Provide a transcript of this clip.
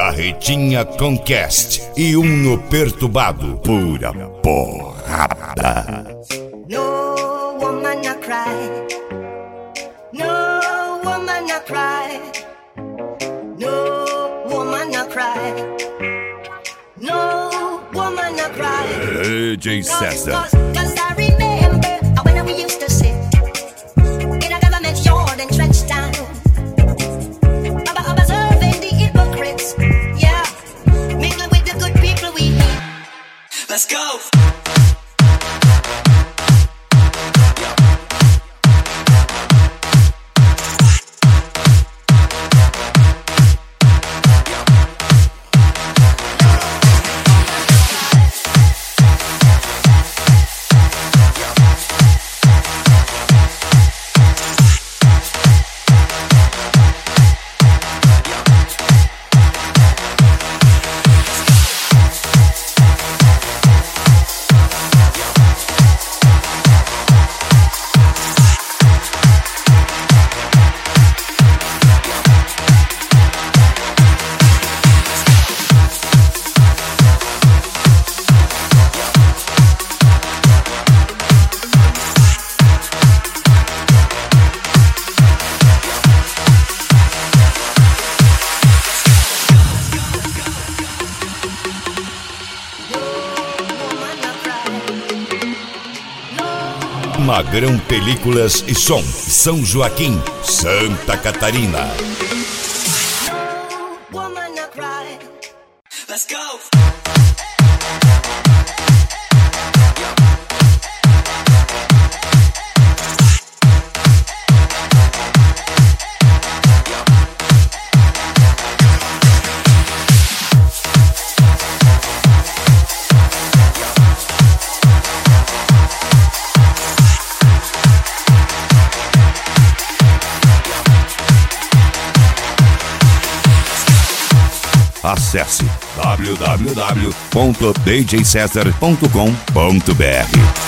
Carretinha Conquest e no Perturbado. Pura porrada. No woman I cry. No woman I cry. No woman I cry. No woman I cry. DJ César. Cause I remember when we used to sit in a government yard and trench town, observing the hypocrites. Yeah, mingle with the good people we need. Let's go. Magrão Películas e Som, São Joaquim, Santa Catarina. No woman I cry. Let's go. Acesse www.djcesar.com.br.